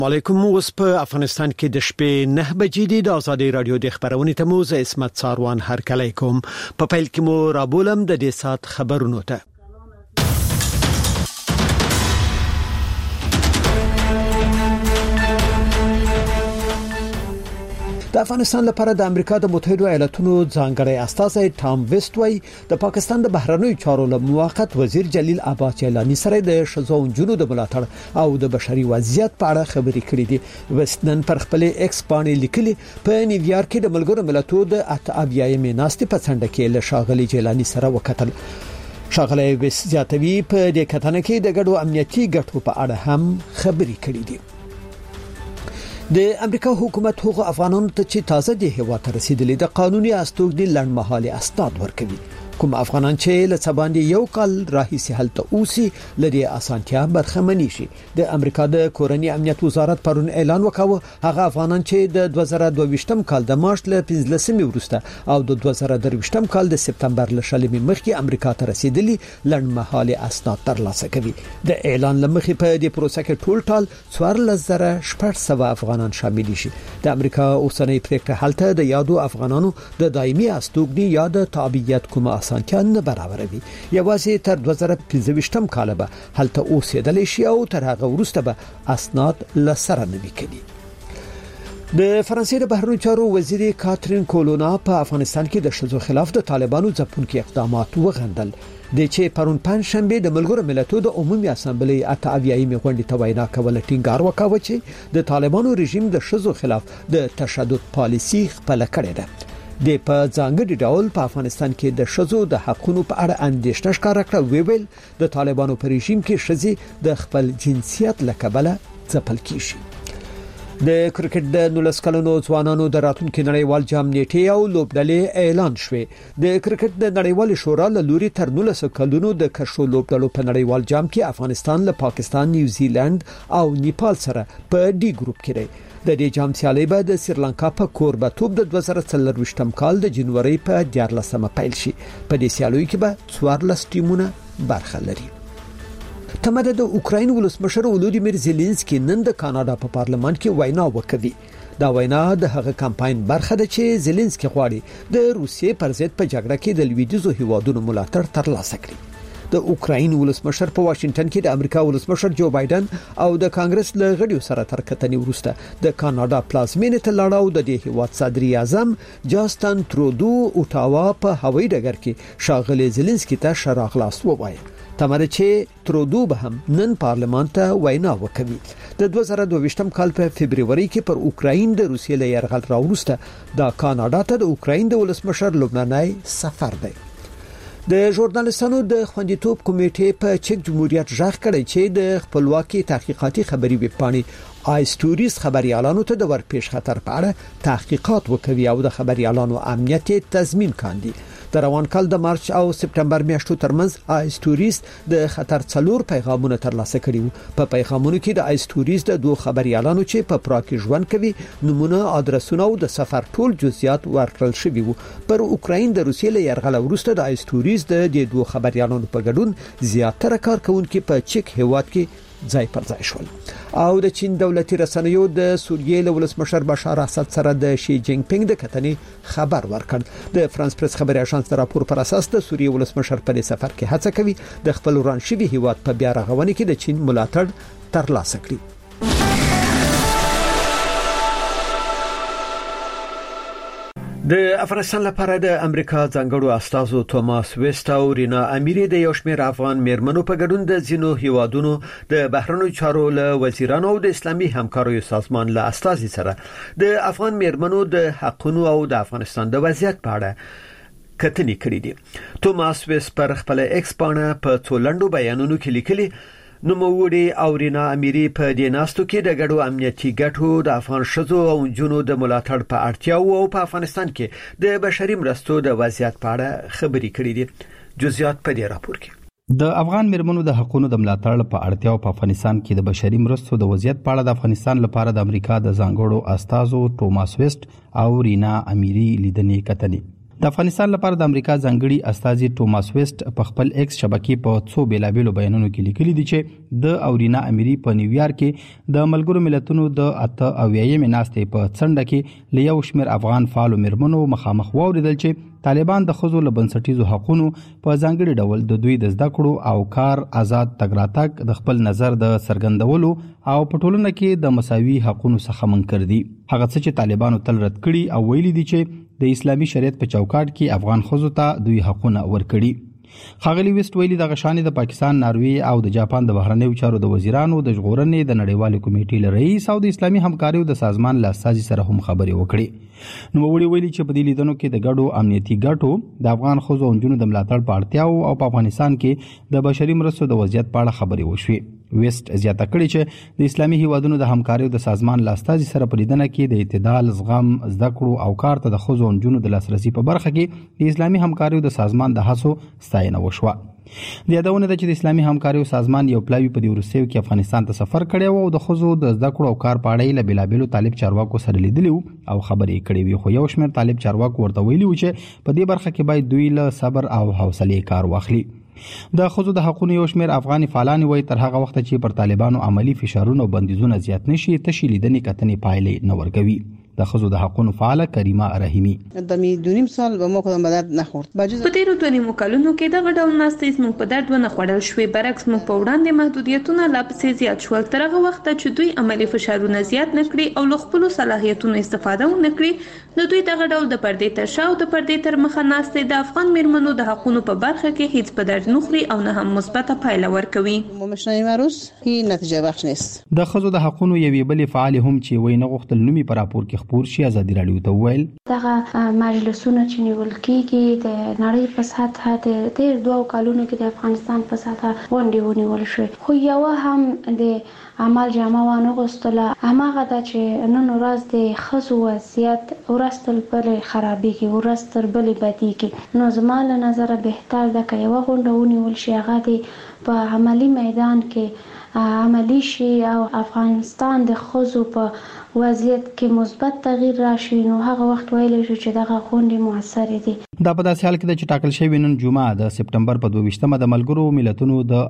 علیکم. اوس په افغانستان کې د شپې 9 بجې دي. د ازادي رادیو د خبرونې تموز اسمت ساروان هرکلی کوم. په پیل کې مو رابولم د دې سات خبرونو ته. د افغانستان لپاره د امریکا د متحده ایالاتونو ځانګړی استازی ټام ویسټ وای د پاکستان د بهرنیو چارو له موقت وزیر جلیل عباس جیلانی سره د شذو جنو د ملاتړ او د بشري وضعیت په اړه خبرې کړې دي. ویسټ نن پر خپل ایکس باندې لیکلي په نیویارک کې د ملګرو ملتونو د 88مې ناستې په څنډه کې له شاغلي جیلانی سره وکتل. شاغلي ویسټ زیاتوي په دې کتنه کې د ګډو امنیتي ګټو په اړه هم خبرې کړې دي. د امریکا حکومت هغه افغانانو ته چې تازه د هیواد ته رسیدلي د قانوني استوګنې لړمحالي اسناد ورکوي. کوم افغانان چې له څباندې یو کال راهیسې هلته اوسي لري اسانتیا برخمنی شي. د امریکا د کورنی امنیت وزارت پرون اعلان وکاوه هغه افغانان چې د 2022م کال د مارچ له 15مې وروسته او د 2023م کال د سپتمبر له 20مې مخکې امریکا ته رسیدلي لړمحالي اسناد ترلاسه کوي. د اعلان لمخې په دې پروسه کې ټول ټال 14,600 افغانان شامل شي. د امریکا اوسنۍ پریکړه هلته د یادو افغانانو د دایمي استوګنې یا د تابعیت کومه اسانتیا نه برابروي. یوازې تر 2025م کال به هلته اوسېدل شي او تر هغه وروسته به اسناد لسره نوي کړي. د فرانسې د بهرنیو چارو وزیر کاترین کولونا په افغانستان کې د شذو خلاف د طالبانو ځپونکي اقدامات وغندل. د چې پرون پنځشنبه د ملګرو ملتونو د عمومي اسامبلې 88مې غونډې ته وینا کوله ټینګار وکاوه چې د طالبانو رژیم د شذو خلاف د تشدد پالیسي خپل کړې ده. د په ځانګړي ډول په افغانستان کې د شذو د حقونو په اړه اندېښنه ښکاره کړه. ویل د طالبانو په رژیم کې شذي د خپل جنسیت لکبله ځپل کیږي. د کرکټ د 19 کلنو ځوانانو د راتلونکي نړیوال جام نیټه او لوبډلې اعلان شوه. د کرکټ د نړیوال شورا له لوري تر 19 کلونو د کشو لوبډلو په نړیوال جام کې افغانستان له پاکستان، نیوزیلند او نیپال سره په ډي ګروپ کې دی. د دې جام سیالي به د سریلانکا په کوربتوب د 2024م کال د جنوري په 14مه پیل شي. په دې سیالیو کې به 14 ټیمونه برخه لري. تمره د اوکراین ولسمشر ولودیمیر زيلنسکي نن د کاناډا په پارلمان کې وینا وکړه. دا وینا د هغه کمپاین برخه ده چې زيلنسکي غواړي د روسیې پر ضد په جګړه کې د لویدیځو هیوادونو ملاتړ ترلاسه کړي. د اوکراین ولسمشر په واشنگټن کې د امریکا ولسمشر جو بایدن او د کانګرس له غړیو سره تر کتنې وروسته د کاناډا پلازمینې ته لاړ او د دې هیواد صدر اعظم جاستن ترودو اوټاوا په هوایي ډګر کې شاغلي زيلنسکي ته شراغلاس ووایي. تمره چې ترودو به هم نن پارلمان ته وینا وکړي. د 2022م کال په فبرवरी کې پر اوکراین د روسیې له یرغل راوروسته د کاناډا ته د اوکراین د ولسمشر لومړنی سفر دی. د ژورنالیستانو د خوندیتوب کمیټې په چک جمهوریت ژغ کړی چې د خپلواکي تحقیقاتي خبري ویبپاڼې آیستوریز خبريالانو ته د ورپېښ خطر په اړه تحقیقات وکوي او د خبريالانو امنیت تضمین کاندي. د روان کال د مارچ او سپتمبر میاشتو ترمنځ آیستوریز د خطر څلور پیغامونه ترلاسه کړي وو. په پیغامونو کې د آیستوریز د دوه خبريالانو چې په پراګ کې ژوند کوي نمونه، ادرسونه او د سفر ټول جزئیات ورکړل شوي وو. پر اوکراین د روسیې له یرغل وروسته د آیستوریز د دوه خبريالانو په ګډون زیاتره کارکونکو په چک هیواد کې ځای پر ځای شول. او د چین دولتي رسنیو د سوریې له ولسمشر بشار اسد سره د شي جینګ پینګ د کتنې خبر ورکړ. د فرانس پریس خبري اژانس د راپور پر اساس د سوریې ولسمشر په سفر کې هڅه کوي د خپل ورانشي هیواد په بیا رغونې کې د چین ملاتړ ترلاسه کړي. د افغانستان لپاره د امریکا ځانګړو استازو توماس ویسټ او رینا امیری د یو شمېر افغان میرمنو په ګډون د ځینو هیوادونو د بهرنیو چارو له وزیرانو او د اسلامي همکاریو سازمان له استازي سره د افغان میرمنو د حقوقو او د افغانستان د وضعیت په اړه کتنې کړې دي. توماس ویسټ پر خپل ایکس باندې په څولندو بیانونو کې لیکلي نوموړي او رینا امیری په دې ناستو کې د ګډو امنیتي ګټو د افغان شذو او جنونو د ملاتړ په اړتیا او په افغانستان کې د بشري مرستو د وضعیت په اړه خبرې کړې دي. جزئیات په دې راپور کې د افغان میرمنو د حقوقو د ملاتړ په اړتیا او په افغانستان کې د بشري مرستو د وضعیت په اړه د افغانستان لپاره د امریکا د ځانګړو استازو توماس ویسټ او رینا امیری لیدنې کتنې. د افغانستان لپاره د امریکا ځانګړي استازي ټوماس ویسټ په خپل ایکس شبکې په څو بیلابېلو بیانونو کې لیکلي دي چې د اورینا اميري په نیویارک کې د ملګرو ملتونو د 88 ناستې په څنډه کې له یو شمېر افغان فعالو میرمنو مخامخ واوریدل چې طالبان د ښځو له بنسټیزو حقوقو په ځانګړي ډول د دوی د زده کړو او کار آزاد تګ راتګ د خپل نظر د څرګندولو او په ټولنه کې د مساوي حقوقو څخه منکر دي. هغه څه چې طالبانو تل رد کړي او ویلي دي چې د اسلامي شریعت په چوکاټ کې افغان ښځو ته دوی حقونه ورکړي. خاغلی ویسټ ویلي د غشانې د پاکستان، ناروی او د جاپان د بهرنیو چارو د وزیرانو د ژغورنې د نړیوالې کمیټې له رئیس او د اسلامي همکاریو د سازمان له استازي سره هم خبرې وکړي. نو ویلي چې په دې لیدنو کې د ګډو امنیتي ګټو د افغان ښځو او نجونو د ملاتړ په اړتیاو او په افغانستان کې د بشري مرستو د وضعیت په اړه خبرې وشوې. ویسټ زیاته کړې چې د اسلامي هیوادونو د همکاریو د سازمان له استازي سره په لیدنه کې د اعتدال، زغم، زده کړو او کار ته د ښځو او نجونو د لاسرسي په برخه کې د اسلامي همکاریو د سازمان د هڅو ستاینه وشوه. د یادونه ده چې د اسلامي همکاریو سازمان یو پلاوی په دې وروستیو کې افغانستان ته سفر کړی و او د ښځو د زده کړو او کار په اړه له بیلابېلو طالب چارواکو سره لیدلی او خبرې کړې وي، خو یو شمېر طالب چارواکو ورته ویلي و چې په دې برخه کې باید دوی له صبر او حوصلې کار واخلي. د ښځو د حقوقو یو شمېر افغاني فعالان وایي تر هغه وخت چې پر طالبانو عملی فشارونه او بندیزونه زیات نشي تشي لیدنې کتنې پایلې نه ورکوي. د ښځو د حقوقو فعاله کریمه رحیمی د می 2.5 سال به مو کوم بدر نه خورد په تیرو 2.5 کلونو کې د غډول ناستې زموږ په درد ونه خوړل شوې، برعکس موږ په وړاندې محدودیتونه لا پسې زیات شول. تر هغه وخت چې دوی عملی فشارونه زیات نکړي او له خپل صلاحیتونو استفاده ونه کړي نو دوی د غډول د پردې تر شا او د پردې تر مخه ناستې د افغان میرمنو د حقوقو په برخه کې هیڅ په درد نه خوري او نه هم مثبته پایله ورکوي. مشنی مروز هیڅ نتیجه بخش نیست. د ښځو د حقوقو یوې بلې فعال هم چې وای نه غوښتل نومي پر راپور کې خبر شي ازادي راډیو ته ویل دغه مجلسونه چې نیول کېږي د نړۍ په سطح د تیر 2 کلونو کې د افغانستان په سطح غونډې ونیول شوې، خو یو هم د عمل جامه وانه غوستله. هماغه دا چې نن ورځ د ښځو وضعیت ورځ تر بلې خرابېږي، ورځ تر بلې بدېږي. نو زما له نظره بهتر ده که یوه غونډه ونیول شي هغه د په عملی میدان کې عملی شي او افغانستان د ښځو په وضعیت کې مثبت تغییر راشي، نو هغه وخت ویلی شو چې دغه غونډې موثرې دي. دا په داسې حال کې ده چې ټاکل شوی نن جمعه د سپټمبر په 22مه د ملګرو ملتونو د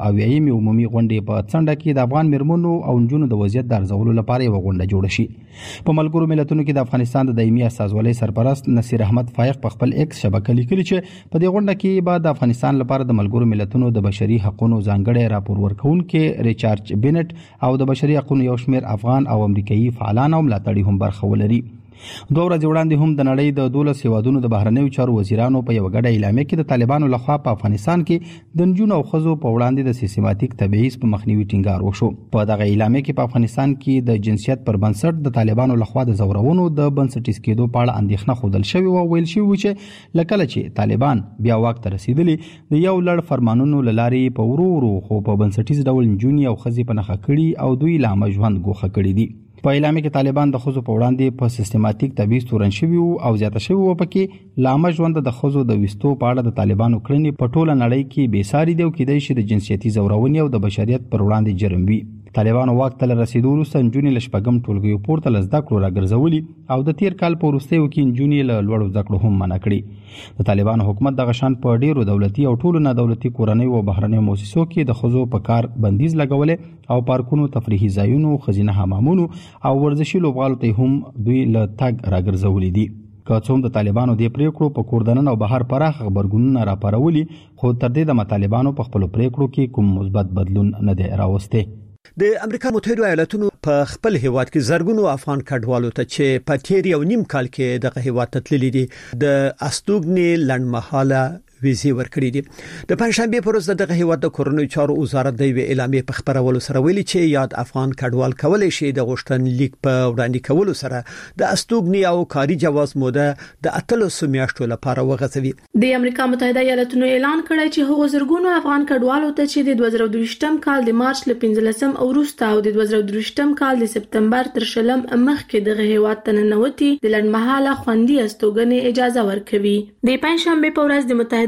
88 عمومي غونډې په څنډه کې د افغان میرمنو او نجونو د وضعیت د ارزولو لپاره یو غونډه جوړه شي. په ملګرو ملتونو کې د افغانستان د دایمي استازولۍ سرپرست نصیر احمد فایق په خپل ایکس شبکه لیکلي چې په دې غونډه کې به د افغانستان لپاره د ملګرو ملتونو د بشري حقوقو ځانګړي راپور ورکونکي ریچارډ بینټ او د بشري حقوقو یو شمېر افغان او امریکایي فعالان او ملاتړي هم برخه ولري. 2 ورځې وړاندې هم د نړۍ د 12 هیوادونو د بهرنیو چارو وزیرانو په یو غډه اعلامیه کې د طالبانو لخوا په افغانستان کې د نجونو او ښځو په وړاندې د سیستماتیک تبعیض په مخنیوي ټینګار وشو. په دغه اعلامیه کې په افغانستان کې د جنسیت پر بنسټ د طالبانو لخوا د زورونو د بنسټیز کېدو په اړه اندېښنه خوندل شوې او ویل شوی چې لکه چې طالبان بیا واک ته رسیدلی د یو لړ فرمانونو لاري په ورو خو په بنسټیز ډول نجونې او ښځې په نخښه کړي او دوی لامه ژوند ګوښه کړي دي. په اعلامیه کې طالبان د ښځو په وړاندې په سیستماتیک تبعیض تورن شوي او زیاته شوي و. پکې لامه ژوند د ښځو د ویستو په اړه د طالبانو کړنې په ټوله نړۍ کې بې ساري دي او کېدای شي د جنسیتي زورونې او د بشریت پر وړاندې جرم وي. طالبانو واک ته رسیدو وروسته نجونې له شپږم ټولګیو پورته له زده کړو راګرځولي او د تیر کال په وروستیو کې نجونې له لوړو زده کړو هم منع کړي. د طالبانو حکومت دغه شان په ډیرو دولتي او ټولو نه دولتي کورنیو او بهرنیو مؤسسو کې د ښځو په کار بندیز لګولې او پارکونو، تفریحي ځایونو، ښځینه حمامونو او ورزشي لوبغالو ته هم دوی له تګ راګرځولي دي. که څوم د طالبانو د پریکړو په کور دننه او بهر پراخ خبرګونونه راپارولي، خو تر دې د طالبانو په خپل پریکړو کې کوم مثبت بدلون نه دی راوسته. د امریکا متحده ایالاتونو په خپل هیواد کې زرګونو افغان کډوالو ته چې په تیر یو نیم کال کې دغه هیواد ته تللي دي د استوګنې لنډمهاله ویزې ورکړي دي. د پنځشنبه پر ورځ دغه هیواد د کورونو چارو وزارت د اعلامیې په خبرولو سره ویلي چې یاد افغان کډوال کولای شي د غوښتنلیک په وړاندې کولو سره د استوګنې او کاري جواز موده د 8 میاشتو لپاره وغځوي. د امریکا متحده ایالاتونو اعلان کړی چې هغو زرګونو افغان کډوالو ته چې د 2023م کال د مارچ ل 15 او وروسته او د 2023م کال د سپتمبر تر 20 مخکې دغه هیواد ته ننوتي د لنډمهاله خوندي استوګنې اجازه ورکوي. د پنځشنبه په ورځ د متحده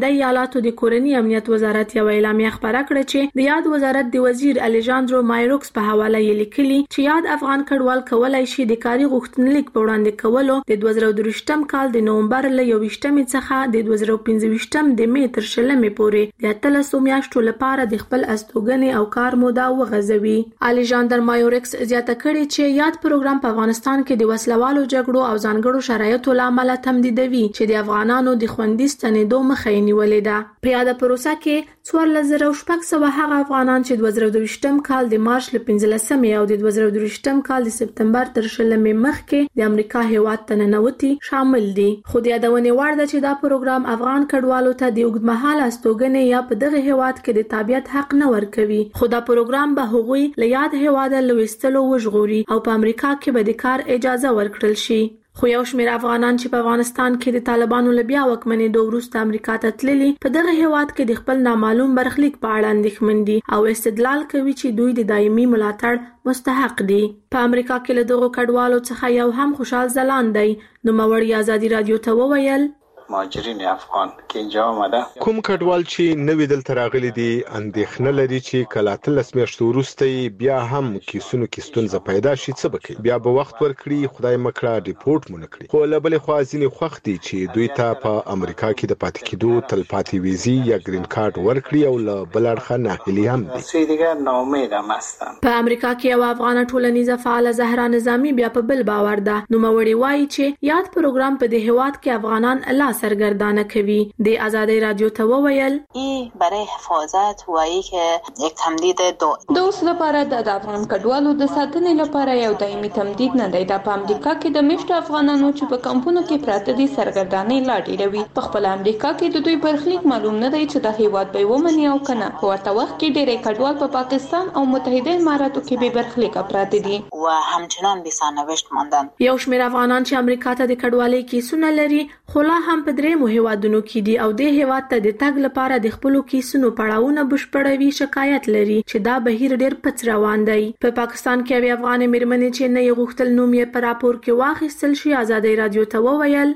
متحده ایالاتو د کورنی امنیت وزارت یو اعلامیه خبره کړه چې د یاد وزارت د وزیر الیجاندرو مایروکس په حواله یې لیکلي چې یاد افغان کډوال کولای شي د کاري غوښتنلیک په وړاندې کولو د 2023م کال د نومبر له 21 څخه د 2025م د می تر 20 پورې د 13 میاشتو لپاره د خپل استوګنې او کار موده وغځوي. الیجاندر مایروکس زیاته کړې چې یاد پروګرام په افغانستان کې د وسلوالو جګړو او ځانګړو شرایطو لامل تمدیدوي چې د افغانانو د خوندي ستنېدو مخه یې نیولې ده. په یاده پروسه کې 14,600 هغه افغانان چې 2022م کال د مارچ له 15 او د 2023م کال د سپتمبر تر 20 مخکې د امریکا هیواد ته ننوتي شامل دي. خو د یادونې وړ ده چې دا پروګرام افغان کډوالو ته د اوږدمهاله استوګنې یا په دغه هیواد کې د تابعیت حق نه ورکوي. خو دا پروګرام به هغوی له یاد هیواده لوستلو وژغوري او په امریکا کې به د کار اجازه ورکړل شي. خو یو شمېر افغانان چې په افغانستان کې د طالبانو له بیا واکمنېدو وروسته امریکا ته تللي په دغه هیواد کې د خپل نامعلوم برخلیک په اړه اندېښمن دي او استدلال کوي چې دوی د دایمي ملاتړ مستحق دي. په امریکا کې له دغو کډوالو څخه یو هم خوشحال ځلان دی. نوموړي ازادي رادیو ته وویل مهاجرین افغان کې اینجا آمده کوم کډوال چې نوې دلته راغلي دي اندېښنه لري چې کله 13 میاشتې وروسته بیا هم کیسونو کې ستونزه پیدا شي څه وکړي. بیا به وخت ورکړي خدای مکړه ریپورت مونږ کړی. خو له بلې خوا ځینې خوښ دي چې دوی ته په امریکا کې د پاتې کېدو تلپاتې ویزي یا گرین کارت ورکړي او له بل اړخه ناهیلي هم دي. څه دیګر ناامید هم هستن. په امریکا کې یو افغان ټولنیزه فعال زهرا نظامی بیا په بل باور ده. نوموړي وایي چې یاد پروګرام په دې هیواد کې افغانان لا سرګردانه کوي. د آزادی رادیو ته وویل ای برای حفاظت وایي چې یک تمدید د اوس لپاره د افغان کډوالو د ساتنې لپاره یو دایمي تمدید نه دی. د امریکا کې د میشتو افغانانو چې په کمپونو کې پراته دي سرګردانۍ لا ډیروي. په خپل امریکا کې د دوی برخلیک معلوم نه دی چې د هیواد به ومني او کنه. په ورته وخت کې ډېری کډوال په پاکستان او متحده اماراتو کې به برخلیک پراته دي و همچنان بی سرنوشت ماندن. یو شمېر افغانان چې امریکا ته د کډوالۍ کیسونه لري خو لا هم په درېیمو هیوادونو کې دي او د هیواد ته د تګ لپاره د خپلو کیسونو پړاوونه بشپړوي شکایت لري چې دا بهیر ډېر پڅ روان دی. په پاکستان کې یو افغان مېرمنې چې نه یې غوښتل نوم یې په راپور کې واخیستل شي آزادی رادیو ته وویل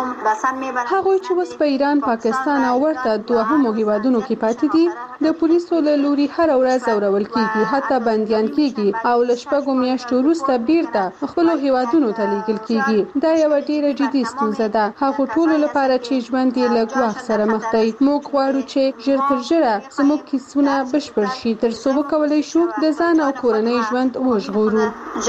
هغوی چې اوس په ایران، پاکستان او ورته دوهمو هیوادونو کې پاتې دي د پولیسو له لوري هر ورځ ځورول کیږي، حتی بندیان کیږي او له شپږو میاشتو وروسته بیرته خپلو هیوادونو ته لیږل کیږي. دا یو ډېره جدي ستونزه ده. هغه ټول لپاره چې ژوند یې له ګواښ سره مخ دی. موږ غواړو چې ژر تر ژره زموږ کیسونه بشپړ شي تر څو وکولای شو د ځان او کورنۍ ژوند وژغورو.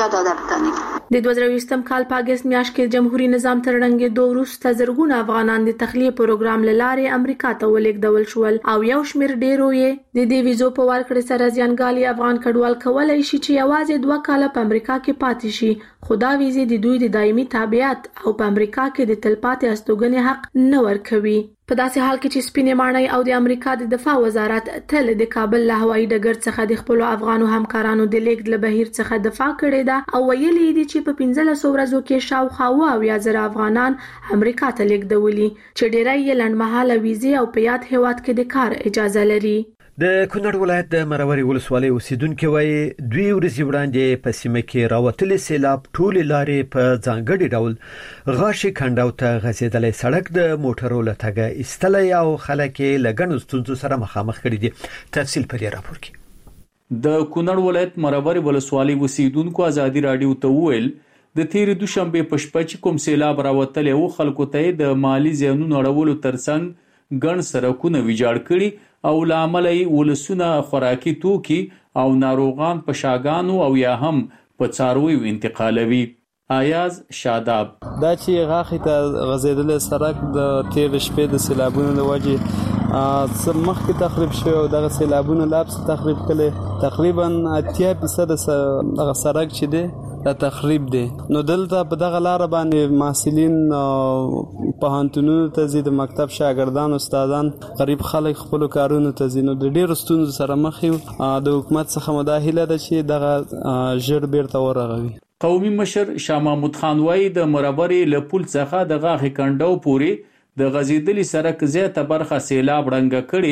د 2020م کال په اگست میاشت کې جمهوریت نظام تر ړنګېدو وروسته زرګونه افغانان د تخلیه پروګرام له لارې امریکا ته ولېږدول شول او یو شمېر ډېرو یې د دې ویزو په ورکړې سره زیانګالي افغان کډوال کولای شي چې یوازې 2 کاله په امریکا کې پاتې شي. خو دا ویزې د دوی د دایمي تابعیت او په امریکا کې د تلپاتې استوګنې حق نه ورکوي. په داسې حال کې چې سپینې ماڼۍ او د امریکا د دفاع وزارت تل د کابل له هوایي ډګر څخه د خپلو افغانو همکارانو د لیږد له بهیر څخه دفاع کړې ده او ویلي دي چې په 1500 ورځو کې شاوخوا 20,000 افغانان امریکا ته لیږدولي چې ډېری یې لنډمهاله ویزې او په یاد هیواد کې د کار اجازه لري. د کونړ ولایت د مروري ولسوالۍ اوسیدونکو وایي 2 ورځې وړاندې په سیمه کې راوتلې سیلاب ټول لارې په ځانګړي ډول غاښي کنداو ته غځېدلې سړک د موټرو له تګه ایستلې او خلک یې له ګڼو ستونزو سره مخامخ کړي دي. تفصیل په دې راپور کې. د کونړ ولایت مروري ولسوالۍ اوسیدونکو آزادي رادیو ته وویل د تیر دوشنبه په شپه چې کوم سیلاب راوتلې او خلکو ته د مالی زیانونو اړولو ترڅنګ ګڼ سړکونه ویجاړ کړي او لامل یې ولسونه خوراکي توکي او ناروغان په شاګانو او یا هم په څارویو انتقالوي. آیاز شاداب دا چې غاخي ته غزیدل سړک د تیر شپې د سیلابونو د وجې مخکې تخریب شوی او دغه سیلابونو لابس تخریب کړي. تقریبا 80% دغه سړک چې دی دا تخریب دی. نو دلته په دغه لار باندې محصلین پوهنتونونو ته ځي، د مکتب شاګردان استادان قریب خلک خپل کارونو ته ځي. نو د ډېرو ستونزو سره مخ یو. د حکومت څخه مداخله ده چې دغه ژر بیرته ورغوي. قومي مشر شاه محمود خان وایي د مربري له پل څخه د غاښي کنډو پورې د غزیدلي سړک زیاته برخه سیلاب ړنګه کړي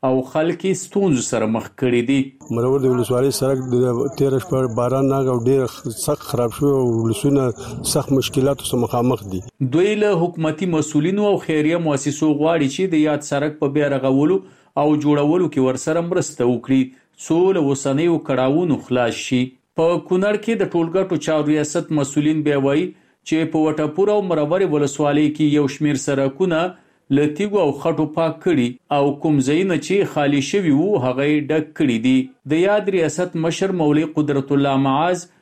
او خلک ستونزو سره مخ کړي دي. مرور د ولسوالۍ سړک د 13 پر باران ناګ او ډیر سخت خراب شو او ولسونه سخت مشکلاتو سره مخامخ دي. دوی له حکومتي مسولینو او خیریه مؤسسو غواړي چې د یاد سړک په بیا رغولو او جوړولو کې ورسره مرسته وکړي څو له اوسنیو کړاوونو خلاص شي. په کونړ کې د ټولګټو چارو ریاست مسولین بیا وایي چې په وټپور او مرور ولسوالۍ کې یو شمیر سړکونه له تیږو او خټو پاک کړي او کوم ځایونه چې خالی شوي وو هغه ډک کړي دي. د یاد ریاست مشر مولوي قدرت الله معاذ